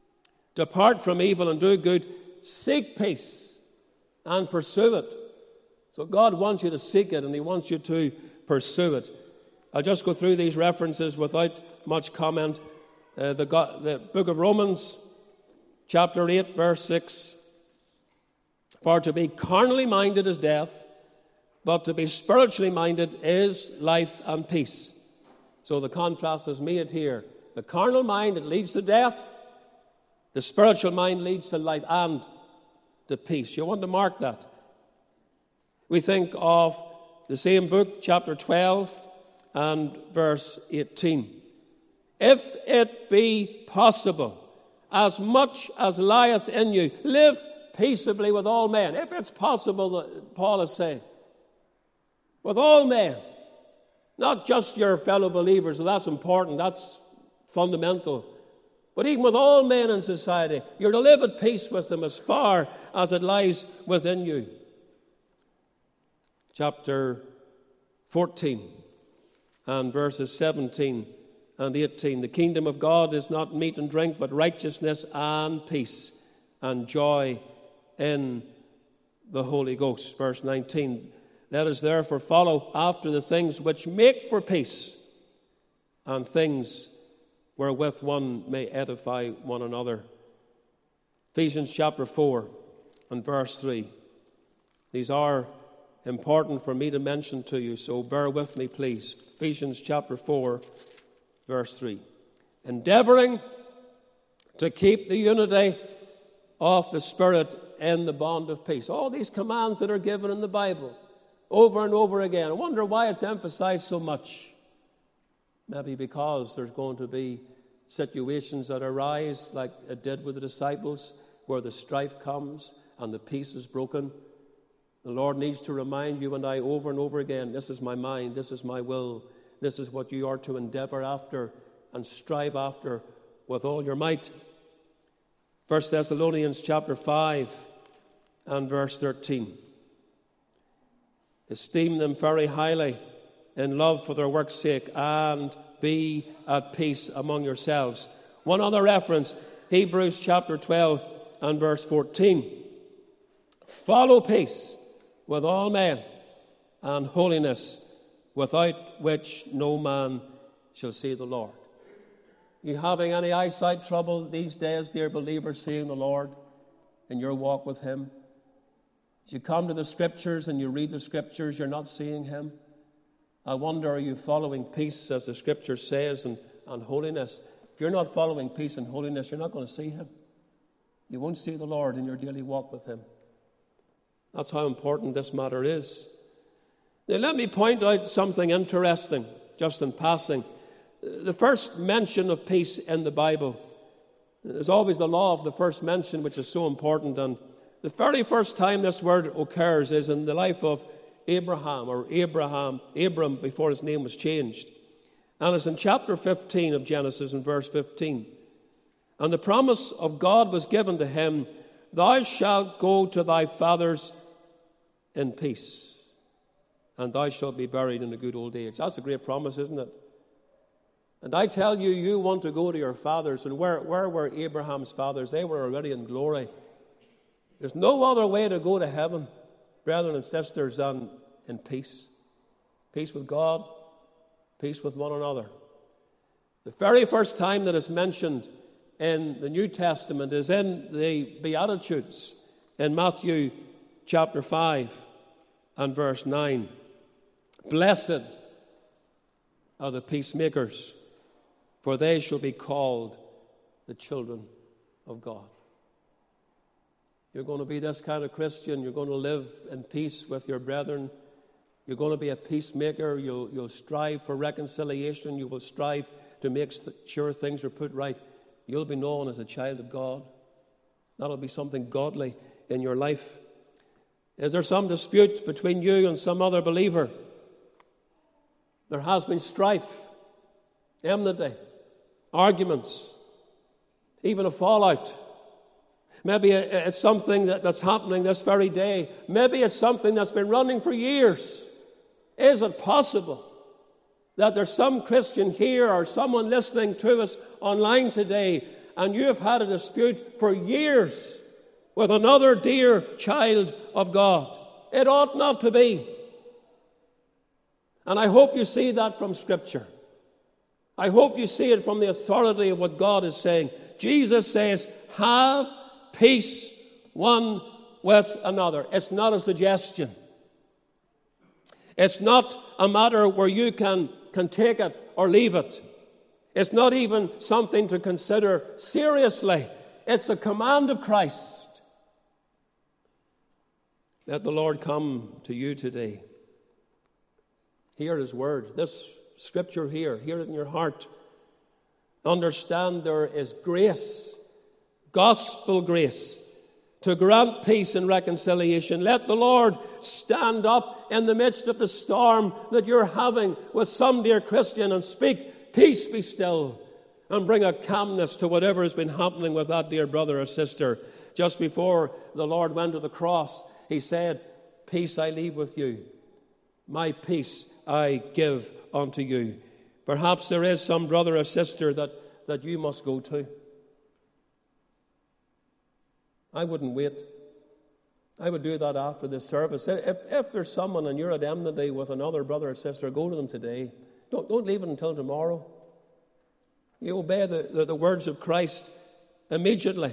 Depart from evil and do good. Seek peace and pursue it. So God wants you to seek it, and he wants you to pursue it. I'll just go through these references without much comment. Uh, the, God, the book of Romans, chapter eight, verse six. For to be carnally minded is death, but to be spiritually minded is life and peace. So the contrast is made here. The carnal mind, it leads to death. The spiritual mind leads to life and to peace. You want to mark that. We think of the same book, chapter twelve and verse eighteen. If it be possible, as much as lieth in you, live peaceably with all men. If it's possible, Paul is saying, with all men, not just your fellow believers. Well, that's important, that's fundamental. But even with all men in society, you're to live at peace with them as far as it lies within you. Chapter fourteen and verses seventeen and eighteen. The kingdom of God is not meat and drink, but righteousness and peace and joy in the Holy Ghost. Verse nineteen. Let us therefore follow after the things which make for peace, and things wherewith one may edify one another. Ephesians chapter four and verse three. These are important for me to mention to you, so bear with me, please. Ephesians chapter four, verse three. Endeavoring to keep the unity of the Spirit in the bond of peace. All these commands that are given in the Bible, over and over again. I wonder why it's emphasized so much. Maybe because there's going to be situations that arise, like it did with the disciples, where the strife comes and the peace is broken. The Lord needs to remind you and I over and over again, this is my mind, this is my will, this is what you are to endeavor after and strive after with all your might. First Thessalonians chapter five and verse thirteen. Esteem them very highly in love for their work's sake, and be at peace among yourselves. One other reference, Hebrews chapter twelve and verse fourteen. Follow peace with all men and holiness, without which no man shall see the Lord. You having any eyesight trouble these days, dear believers, seeing the Lord in your walk with him? As you come to the Scriptures and you read the Scriptures, you're not seeing him. I wonder, are you following peace, as the Scripture says, and, and holiness? If you're not following peace and holiness, you're not going to see him. You won't see the Lord in your daily walk with him. That's how important this matter is. Now, let me point out something interesting, just in passing. The first mention of peace in the Bible, there's always the law of the first mention, which is so important. And the very first time this word occurs is in the life of Abraham, or Abraham, Abram, before his name was changed. And it's in chapter fifteen of Genesis, in verse fifteen. And the promise of God was given to him, thou shalt go to thy fathers in peace, and thou shalt be buried in a good old age. That's a great promise, isn't it? And I tell you, you want to go to your fathers. And where, where were Abraham's fathers? They were already in glory. There's no other way to go to heaven, brethren and sisters, than in peace. Peace with God, peace with one another. The very first time that is mentioned in the New Testament is in the Beatitudes, in Matthew chapter five and verse nine. Blessed are the peacemakers, for they shall be called the children of God. You're going to be this kind of Christian. You're going to live in peace with your brethren. You're going to be a peacemaker. You'll, you'll strive for reconciliation. You will strive to make sure things are put right. You'll be known as a child of God. That'll be something godly in your life. Is there some dispute between you and some other believer? There has been strife, enmity, arguments, even a fallout. Maybe it's something that, that's happening this very day. Maybe it's something that's been running for years. Is it possible that there's some Christian here or someone listening to us online today, and you have had a dispute for years with another dear child of God? It ought not to be. And I hope you see that from Scripture. I hope you see it from the authority of what God is saying. Jesus says, have peace one with another. It's not a suggestion. It's not a matter where you can, can take it or leave it. It's not even something to consider seriously. It's a command of Christ. Let the Lord come to you today. Hear His word. This Scripture here, hear it in your heart. Understand there is grace, gospel grace, to grant peace and reconciliation. Let the Lord stand up in the midst of the storm that you're having with some dear Christian and speak, peace be still, and bring a calmness to whatever has been happening with that dear brother or sister. Just before the Lord went to the cross, He said, peace I leave with you. My peace I give unto you. Perhaps there is some brother or sister that, that you must go to. I wouldn't wait. I would do that after this service. If, if there's someone and you're at enmity with another brother or sister, go to them today. Don't, don't leave it until tomorrow. You obey the, the, the words of Christ immediately.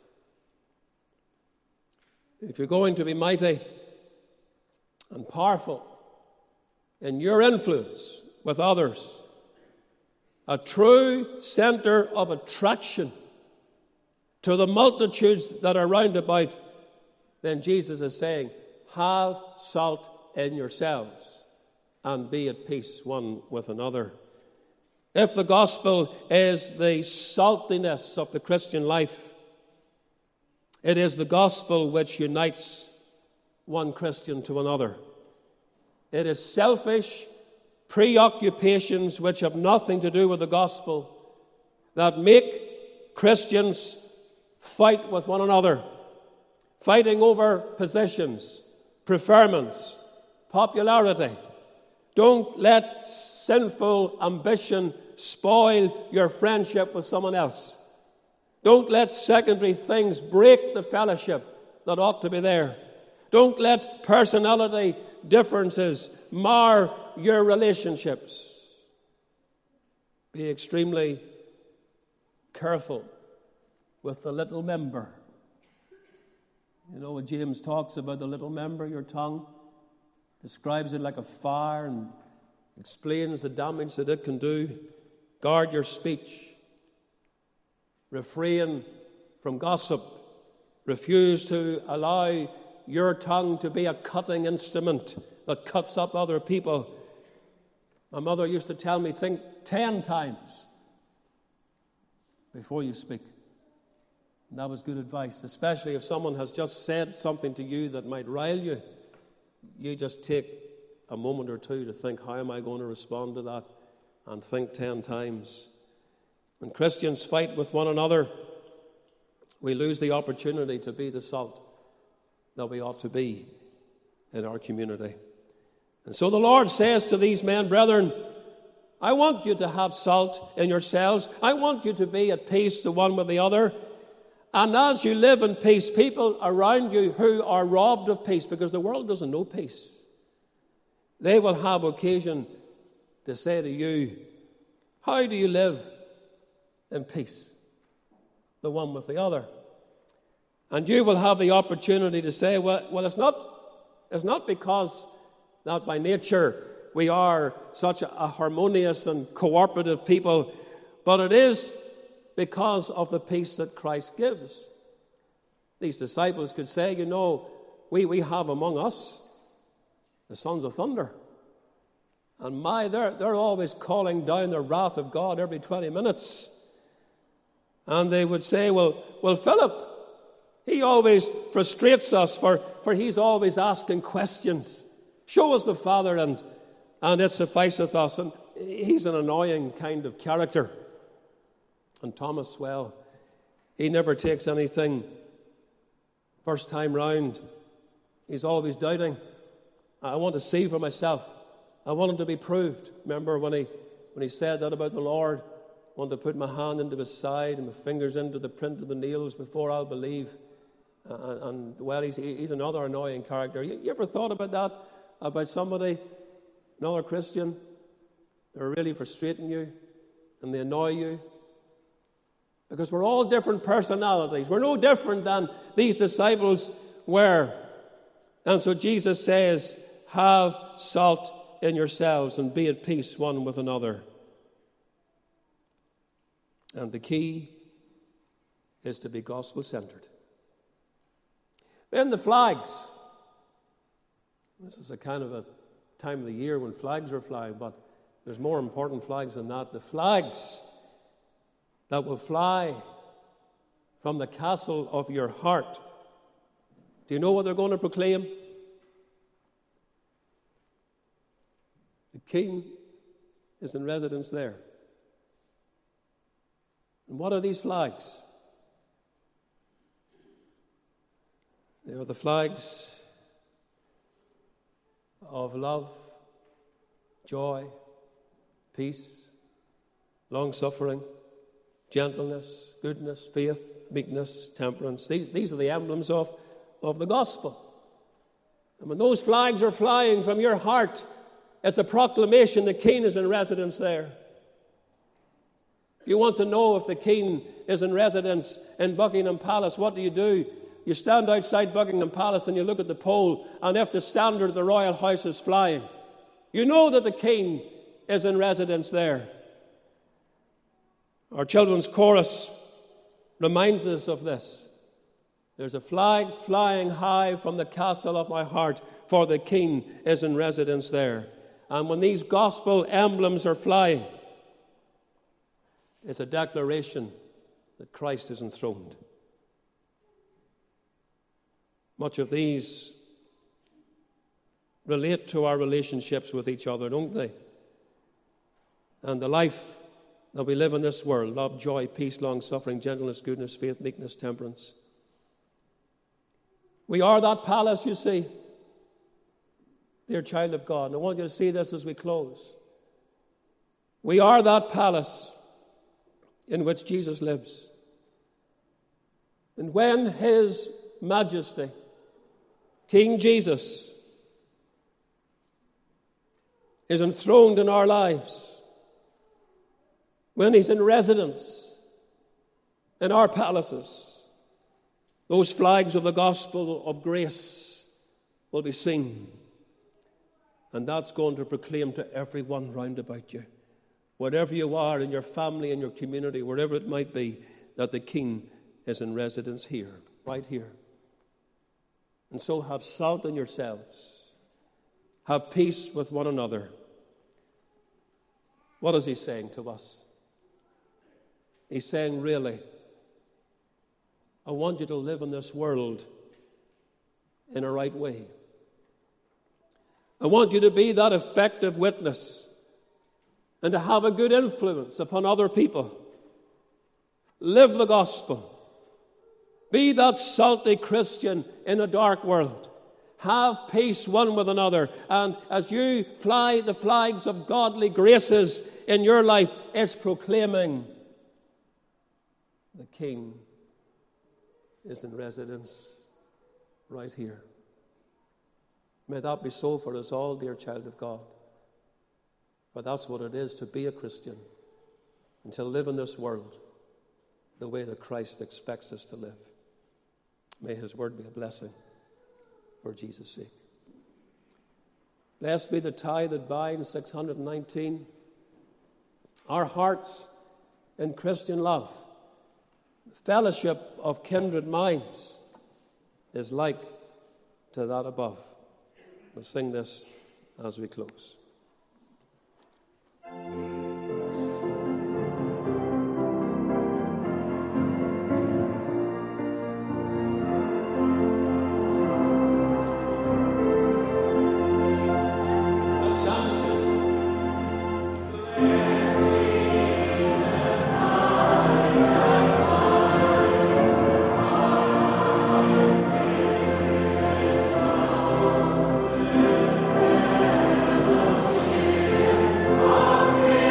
If you're going to be mighty and powerful in your influence with others, a true center of attraction to the multitudes that are round about, then Jesus is saying, have salt in yourselves and be at peace one with another. If the gospel is the saltiness of the Christian life, it is the gospel which unites one Christian to another. It is selfish preoccupations which have nothing to do with the gospel that make Christians fight with one another, fighting over positions, preferments, popularity. Don't let sinful ambition spoil your friendship with someone else. Don't let secondary things break the fellowship that ought to be there. Don't let personality differences mar your relationships. Be extremely careful with the little member. You know, when James talks about the little member, your tongue, describes it like a fire and explains the damage that it can do. Guard your speech. Refrain from gossip. Refuse to allow your tongue to be a cutting instrument that cuts up other people. My mother used to tell me, think ten times before you speak. And that was good advice, especially if someone has just said something to you that might rile you. You just take a moment or two to think, how am I going to respond to that? And think ten times. When Christians fight with one another, we lose the opportunity to be the salt that we ought to be in our community. And so the Lord says to these men, brethren, I want you to have salt in yourselves. I want you to be at peace the one with the other. And as you live in peace, people around you who are robbed of peace, because the world doesn't know peace, they will have occasion to say to you, how do you live in peace, the one with the other? And you will have the opportunity to say, well, well it's not, it's not because that by nature we are such a, a harmonious and cooperative people, but it is because of the peace that Christ gives. These disciples could say, you know, we, we have among us the sons of thunder. And my, they're, they're always calling down the wrath of God every twenty minutes. And they would say, well, well, Philip, he always frustrates us, for, for he's always asking questions. Show us the Father, and, and it sufficeth us. And he's an annoying kind of character. And Thomas, well, he never takes anything first time round. He's always doubting. I want to see for myself. I want him to be proved. Remember when he when he said that about the Lord? I want to put my hand into his side and my fingers into the print of the nails before I'll believe. And, and well, he's, he's another annoying character. You, you ever thought about that? About somebody, another Christian, they're really frustrating you and they annoy you? Because we're all different personalities. We're no different than these disciples were. And so Jesus says, have salt in yourselves and be at peace one with another. And the key is to be gospel-centered. Then the flags. This is a kind of a time of the year when flags are flying, but there's more important flags than that. The flags that will fly from the castle of your heart. Do you know what they're going to proclaim? The King is in residence there. And what are these flags? They are the flags of love, joy, peace, long-suffering, gentleness, goodness, faith, meekness, temperance. These, these are the emblems of, of the gospel. And when those flags are flying from your heart, it's a proclamation the King is in residence there. If you want to know if the King is in residence in Buckingham Palace, what do you do? You stand outside Buckingham Palace and you look at the pole, and if the standard of the royal house is flying, you know that the King is in residence there. Our children's chorus reminds us of this. There's a flag flying high from the castle of my heart, for the King is in residence there. And when these gospel emblems are flying, it's a declaration that Christ is enthroned. Much of these relate to our relationships with each other, don't they? And the life that we live in this world, love, joy, peace, long-suffering, gentleness, goodness, faith, meekness, temperance. We are that palace, you see, dear child of God. And I want you to see this as we close. We are that palace in which Jesus lives. And when His Majesty, King Jesus, is enthroned in our lives, when He's in residence in our palaces, those flags of the gospel of grace will be seen. And that's going to proclaim to everyone round about you, wherever you are, in your family, in your community, wherever it might be, that the King is in residence here, right here. And so have salt in yourselves. Have peace with one another. What is He saying to us? He's saying, really, I want you to live in this world in a right way. I want you to be that effective witness and to have a good influence upon other people. Live the gospel. Be that salty Christian in a dark world. Have peace one with another. And as you fly the flags of godly graces in your life, it's proclaiming the King is in residence right here. May that be so for us all, dear child of God. For that's what it is to be a Christian and to live in this world the way that Christ expects us to live. May His word be a blessing for Jesus' sake. Blessed be the tie that binds, six hundred nineteen. Our hearts in Christian love, fellowship of kindred minds, is like to that above. We'll sing this as we close. Amen.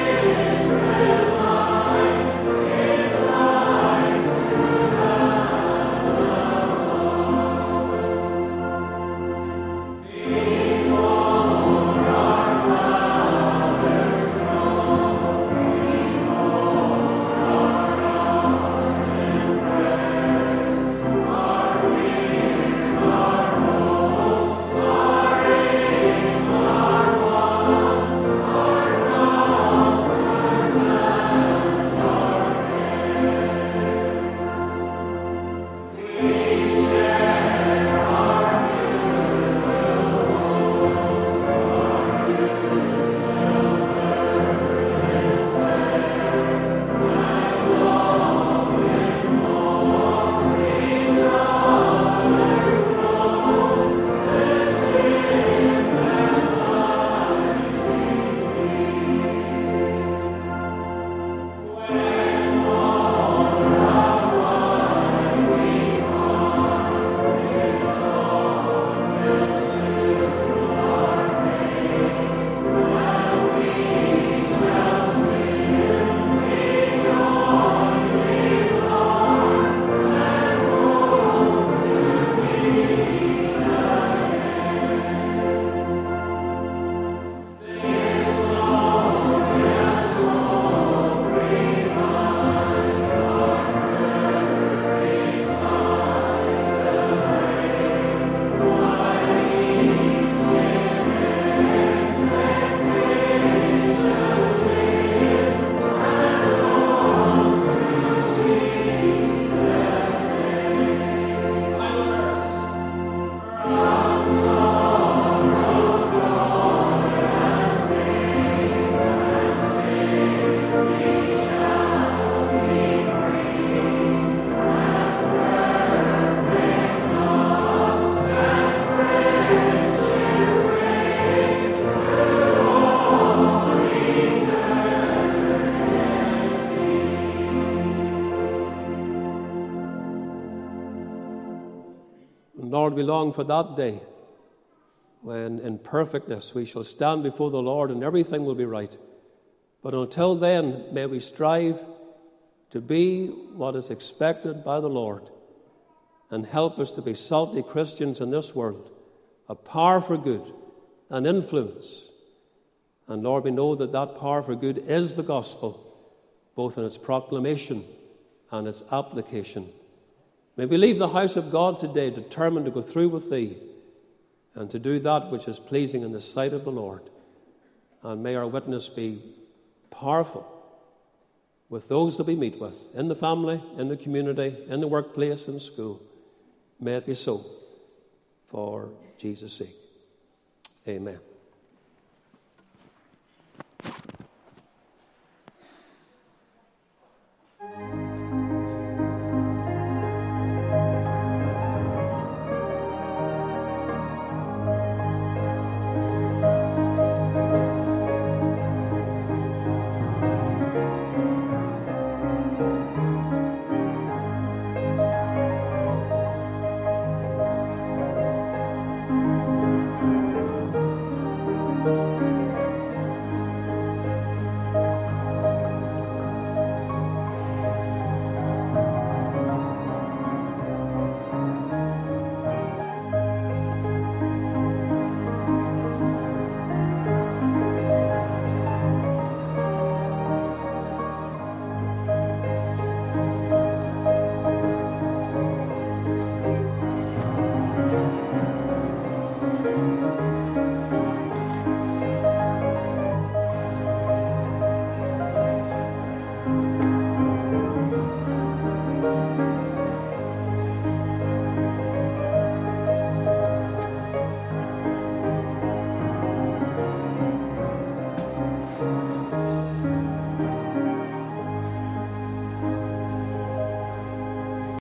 Lord, we long for that day when in perfectness we shall stand before the Lord and everything will be right. But until then, may we strive to be what is expected by the Lord and help us to be salty Christians in this world, a power for good and influence. And Lord, we know that that power for good is the gospel, both in its proclamation and its application. May we leave the house of God today determined to go through with Thee and to do that which is pleasing in the sight of the Lord. And may our witness be powerful with those that we meet with, in the family, in the community, in the workplace, in school. May it be so, for Jesus' sake. Amen.